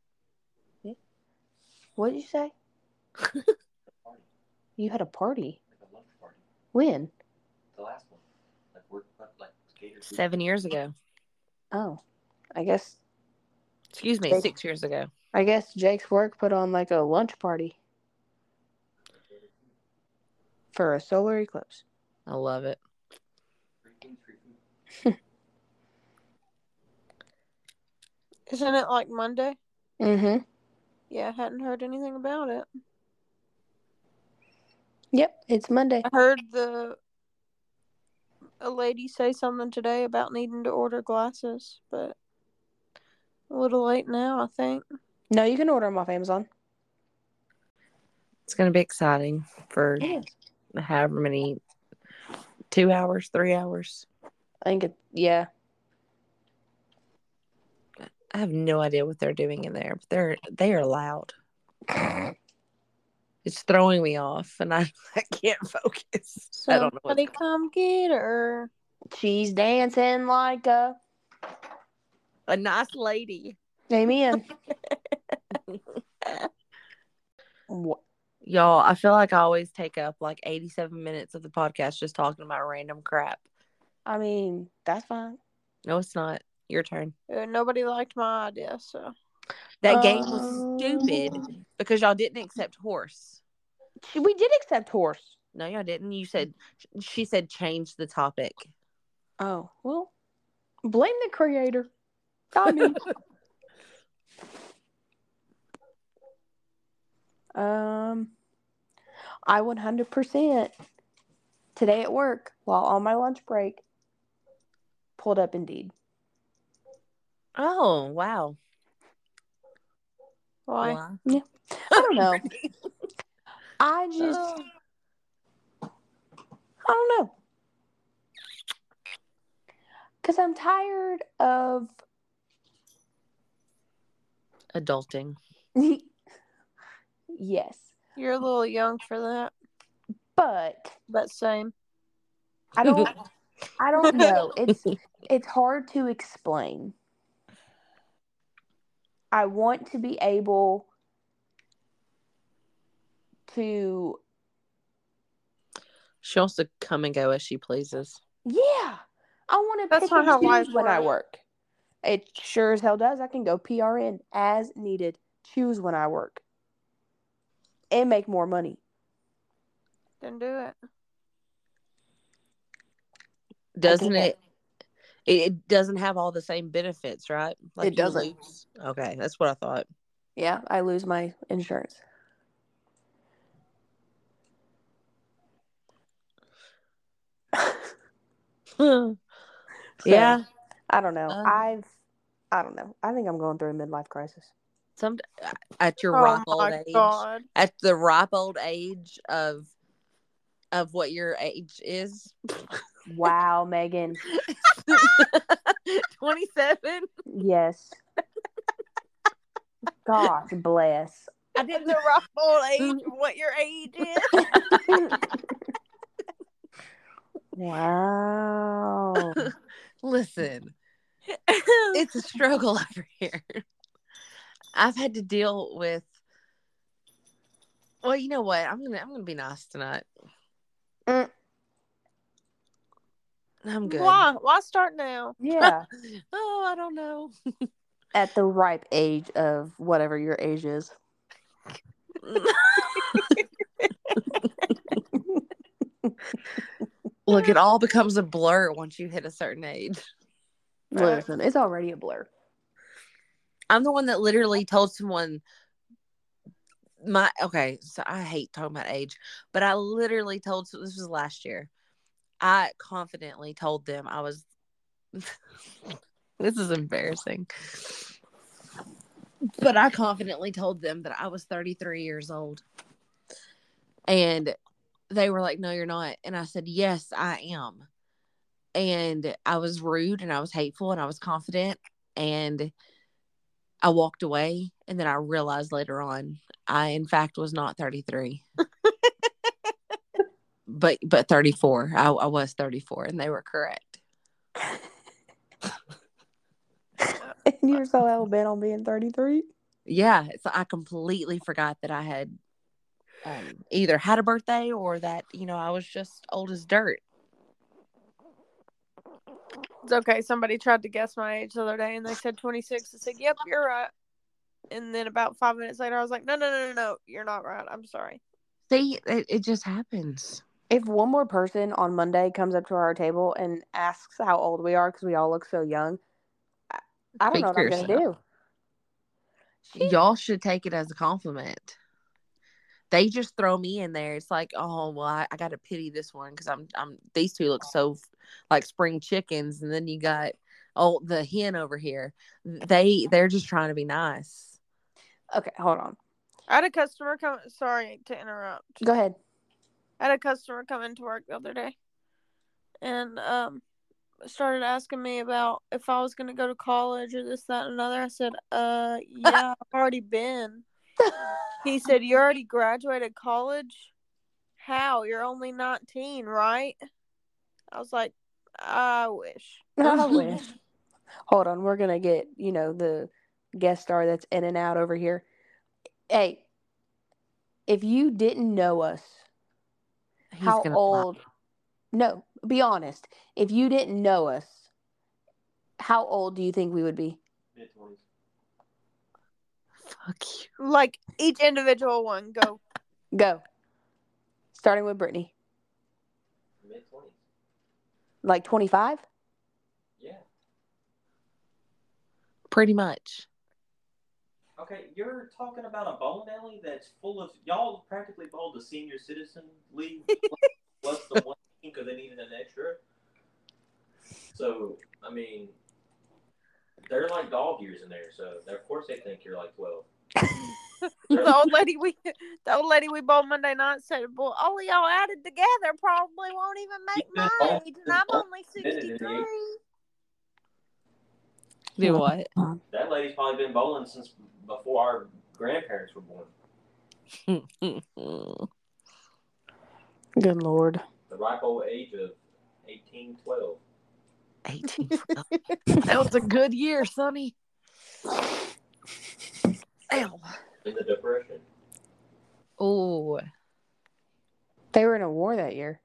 What did you say? You had a party. When? The last one. Like we're like Seven years ago. Oh, I guess. Excuse me, Jake, six years ago. I guess Jake's work put on like a lunch party for a solar eclipse. I love it. Isn't it like Monday? Mm-hmm. Yeah, I hadn't heard anything about it. Yep, it's Monday. I heard the a lady say something today about needing to order glasses, but a little late now, I think. No, you can order them off Amazon. It's going to be exciting for It is. however many, two hours, three hours. I think it, yeah. I have no idea what they're doing in there, but they're they are loud. It's throwing me off, and I, I can't focus. I don't know what's Somebody come get her. She's dancing like a a nice lady. amen. What? Y'all, I feel like I always take up like eighty-seven minutes of the podcast just talking about random crap. I mean, that's fine. No, it's not. Your turn. Uh, Nobody liked my idea, so That game was stupid Um, because y'all didn't accept horse. she- we did accept horse. No, y'all didn't. You said, she said change the topic. Oh, well, blame the creator. Not me. um, I one hundred percent today at work while on my lunch break pulled up Indeed. Oh, wow. why? Why? Yeah. I don't know. I just, Oh. I don't know. Because I'm tired of, Adulting. yes, You're a little young for that, but but same. I don't, I don't know. It's, it's hard to explain. I want to be able to, She wants to come and go as she pleases. yeah, I want to That's pick not and how life choose when I works. work. It sure as hell does. I can go P R N as needed, choose when I work, and make more money. Then do it. Doesn't can't. it, it? It doesn't have all the same benefits, right? Like It you doesn't. lose- Okay, that's what I thought. Yeah, I lose my insurance. So, Yeah. I don't know. Uh, I've, I don't know. I think I'm going through a midlife crisis. some at your Oh ripe old my age, god. at the ripe old age of of what your age is. Wow, Megan. twenty-seven. Yes. Gosh bless. I didn't. The ripe old age of what your age is. Wow. Listen, it's a struggle over here. I've had to deal with. Well, you know what? I'm gonna I'm gonna be nice tonight. Mm. I'm good. Why? Why start now? Yeah. Oh, I don't know. At the ripe age of whatever your age is. Look, it all becomes a blur once you hit a certain age. Listen, it's already a blur. I'm the one that literally told someone my okay, so I hate talking about age, but I literally told this was last year. I confidently told them I was this is embarrassing. But I confidently told them that I was thirty-three years old. And they were like, "No, you're not." And I said, "Yes, I am." And I was rude and I was hateful and I was confident and I walked away, and then I realized later on I in fact was not thirty-three. but but thirty-four. I, I was thirty-four and they were correct. And you're so hell bent on being thirty-three? Yeah, so I completely forgot that I had um, either had a birthday or that, you know, I was just old as dirt. It's okay. Somebody tried to guess my age the other day and they said twenty-six. I said, yep, you're right. And then about five minutes later, I was like, no, no, no, no, no. You're not right. I'm sorry. See, it, it just happens. If one more person on Monday comes up to our table and asks how old we are because we all look so young, I, I don't Speak know what for I'm going to yourself. do. Y'all should take it as a compliment. They just throw me in there. It's like, oh well, I, I got to pity this one because I'm, I'm. These two look so like spring chickens, and then you got oh the hen over here. They they're just trying to be nice. Okay, hold on. I had a customer come. Sorry to interrupt. Go ahead. I had a customer come into work the other day, and um, started asking me about if I was going to go to college or this, that, and another. I said, uh, yeah, I've already been. He said, you already graduated college? How? You're only nineteen, right? I was like, I wish. I wish. Hold on, we're going to get, you know, the guest star that's in and out over here. Hey, if you didn't know us, He's how gonna lie. old? No, be honest. If you didn't know us, how old do you think we would be? Mid twenties. Fuck you. Like each individual one, go. Go. Starting with Brittany. Mid twenties. Like twenty-five? Yeah. Pretty much. Okay, you're talking about a bowling alley that's full of y'all practically bowled the senior citizen league plus the one team because they needed an extra. So I mean, they're like dog years in there. So of course they think you're like twelve. The old lady we, the old lady we bowled Monday night said, "Well, all of y'all added together probably won't even make Even my bowling- age, and I'm bowling only been in the sixty-three." Do what? That lady's probably been bowling since before our grandparents were born. Good Lord. The ripe old age of eighteen, twelve. eighteen. That was a good year, Sonny. Ow. In the Depression. Oh. They were in a war that year.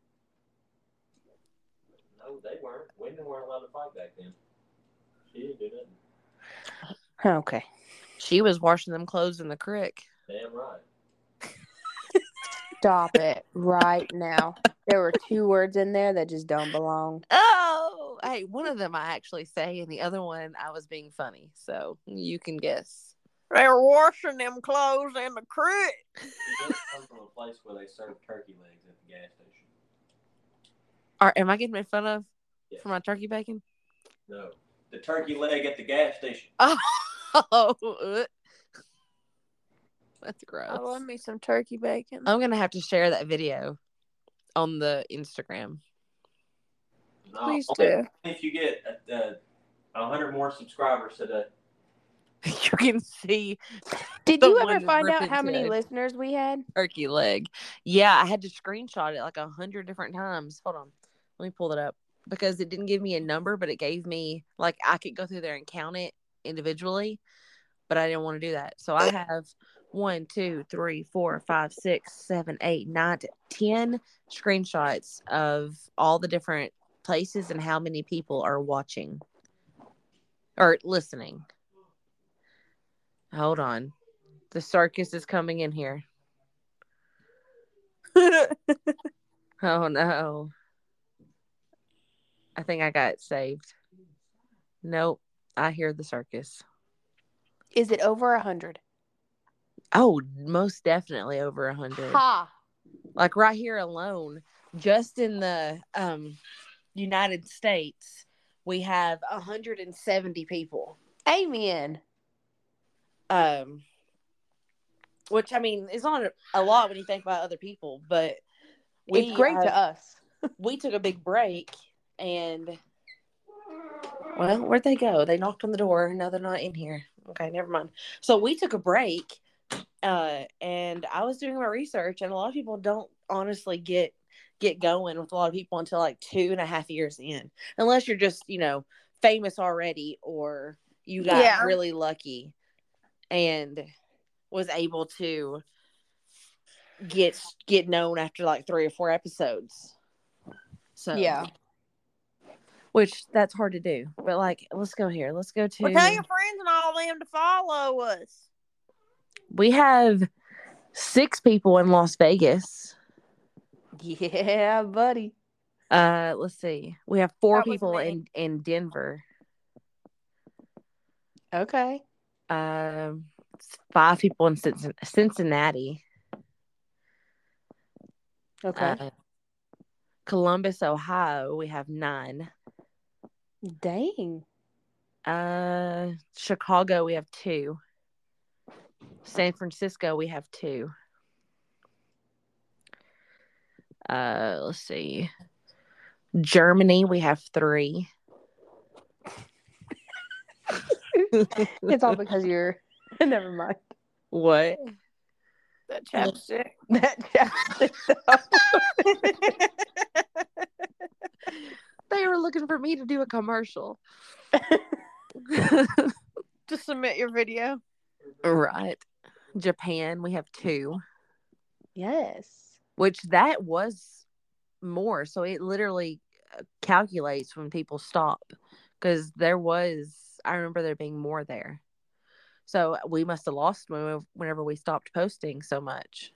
No, they weren't. Women weren't allowed to fight back then. She didn't do nothing. Okay. She was washing them clothes in the creek. Damn right. Stop it right now. There were two words in there that just don't belong. Oh, hey, one of them I actually say, and the other one I was being funny. So you can guess. They were washing them clothes in the creek. She does come from a place where they serve turkey legs at the gas station. Are, am I getting made fun of Yes. for my turkey bacon? No. The turkey leg at the gas station. Oh, uh. That's gross. I love me some turkey bacon. I'm going to have to share that video on the Instagram. No, Please only do. if you get uh, one hundred more subscribers today. You can see Did the you ever one find out rip how many into a listeners we had? turkey leg. Yeah, I had to screenshot it like a hundred different times. Hold on. Let me pull it up. Because it didn't give me a number, but it gave me, like, I could go through there and count it individually, but I didn't want to do that. So I have one, two, three, four, five, six, seven, eight, nine, ten screenshots of all the different places and how many people are watching or listening. Hold on. The circus is coming in here. Oh no. I think I got it saved. Nope. I hear the circus. Is it over a hundred? Oh, most definitely over a hundred. Ha! Like right here alone, just in the um United States, we have one hundred seventy people. Amen. Um, which I mean is not a lot when you think about other people, but we It's great uh, to us. we took a big break and well, where'd they go? They knocked on the door. No, they're not in here. Okay, never mind. So we took a break, uh, and I was doing my research, and a lot of people don't honestly get get going with a lot of people until like two and a half years in, unless you're just, you know, famous already or you got Yeah. really lucky and was able to get get known after like three or four episodes. So Yeah. which that's hard to do. But like, let's go here. Let's go to. Well, tell your friends and all them to follow us. We have six people in Las Vegas. Yeah, buddy. Uh, let's see. We have four That was people me. in in Denver. Okay. Um, five people in Cincin- Cincinnati. Okay. Uh, Columbus, Ohio. We have nine. Dang. Uh, Chicago. We have two. San Francisco. We have two. Uh, let's see. Germany. We have three. It's all because you're. Never mind. What? That chapstick. That chapstick stuff. They were looking for me to do a commercial. To submit your video. Right. Japan, we have two. Yes. which that was more. So it literally calculates when people stop, because there was, I remember there being more there. So we must have lost whenever we stopped posting so much.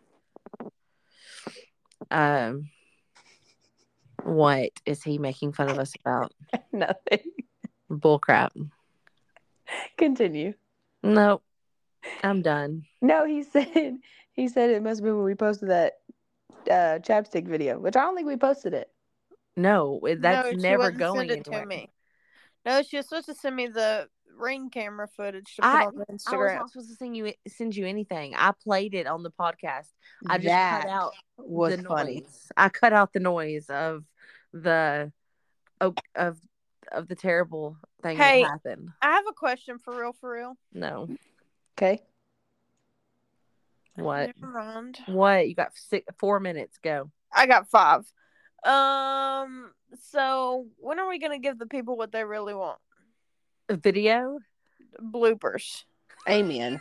Um, what is he making fun of us about? Nothing. Bullcrap. Continue. Nope. I'm done. No, he said he said it must have been when we posted that uh, chapstick video, which I don't think we posted it. No, that's no, she never wouldn't going send it anywhere. to me. No, she was supposed to send me the ring camera footage to put I, on the I was Instagram. not supposed to send you send you anything. I played it on the podcast. I just That cut out was the funny. noise. I cut out the noise of the of of, of the terrible thing Hey, that happened. I have a question for real, for real. No. Okay. What? Never mind. What? You got six, four minutes. Go. I got five. Um. So when are we gonna give the people what they really want? A video? Bloopers. Amen.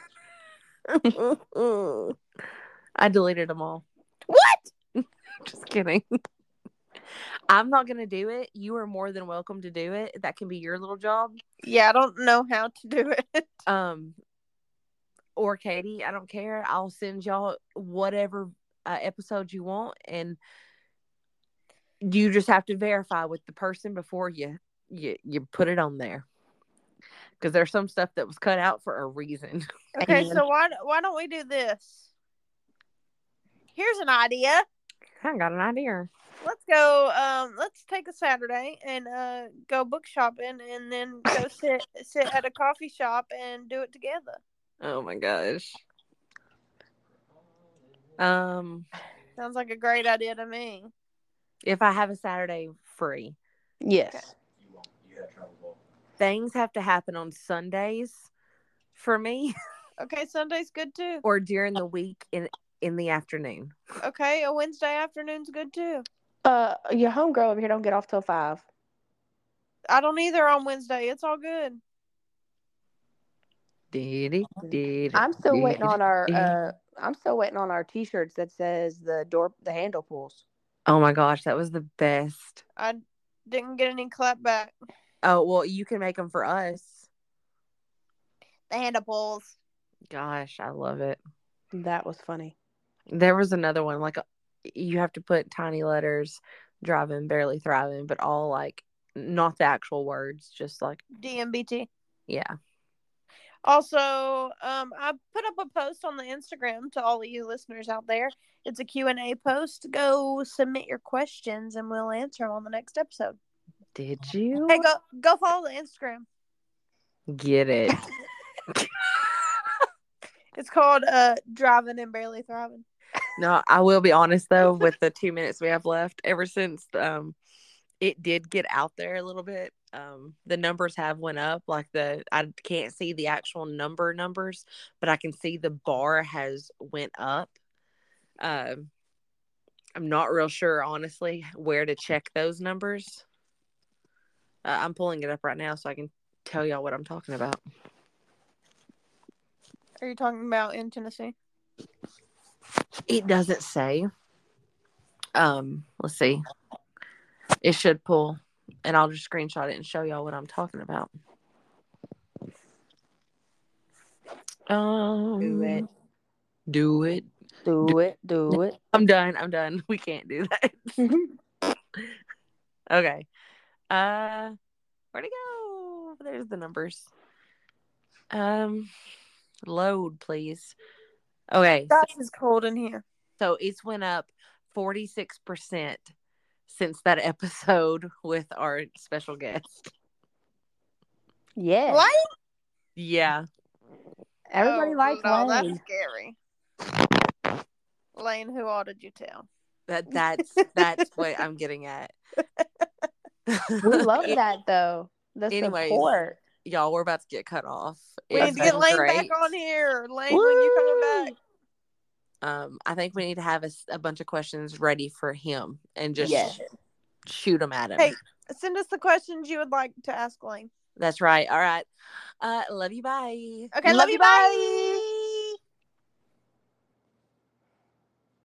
I deleted them all. What? Just kidding. I'm not gonna do it. You are more than welcome to do it. That can be your little job. Yeah, I don't know how to do it. Um. Or Katie, I don't care. I'll send y'all whatever uh, episode you want, and you just have to verify with the person before you you, you put it on there. Because there's some stuff that was cut out for a reason. Okay, Amen. so why why don't we do this? Here's an idea. I got an idea. Let's go. Um, let's take a Saturday and uh go book shopping, and then go sit sit at a coffee shop and do it together. Oh my gosh. Um, Sounds like a great idea to me. if I have a Saturday free, Yes. Okay. You won't. You have trouble. things have to happen on Sundays for me, Okay, Sunday's good too. or during the week in in the afternoon. Okay, a Wednesday afternoon's good too. Uh, your homegirl over here don't get off till five. I don't either on Wednesday. It's all good. Did it? Did it? I'm still did waiting on our. it. Uh, I'm still waiting on our T-shirts that says the door, the handle pulls. Oh my gosh, that was the best. I didn't get any clap back. Oh well, you can make them for us. The handle pulls. Gosh, I love it. That was funny. There was another one like you have to put tiny letters, driving, barely thriving, but all like not the actual words, just like D M B T. yeah. Also, um, I put up a post on the Instagram to all of you listeners out there. It's a Q and A post. Go submit your questions, and we'll answer them on the next episode. Did you Hey, go go follow the Instagram. get it? It's called uh Driving and Barely Thriving. No, I will be honest though, with the two minutes we have left, ever since um it did get out there a little bit, um the numbers have went up. Like the I can't see the actual number numbers, but I can see the bar has went up. Um I'm not real sure honestly where to check those numbers. Uh, I'm pulling it up right now so I can tell y'all what I'm talking about. Are you talking about in Tennessee? It doesn't say. Um, let's see. It should pull, and I'll just screenshot it and show y'all what I'm talking about. Um, Do it. Do it. Do it. Do it. I'm done. I'm done. We can't do that. Okay. Uh, where'd it go? There's the numbers. Um, load, please. Okay. Gosh, it's cold in here. So it's went up forty-six percent since that episode with our special guest. Yeah. What? Yeah. Everybody Oh, likes no, Lane. that's scary. Lane, who all did you tell? That that's that's what I'm getting at. We love that though. The Anyways, support. Y'all, we're about to get cut off. We It's need to get been Lane great. back on here. Lane, when you coming back? Um, I think we need to have a, a bunch of questions ready for him and just Yeah. shoot them at him. Hey, send us the questions you would like to ask Lane. That's right. All right. Uh, love you. Bye. Okay, love, Love you. you, Bye.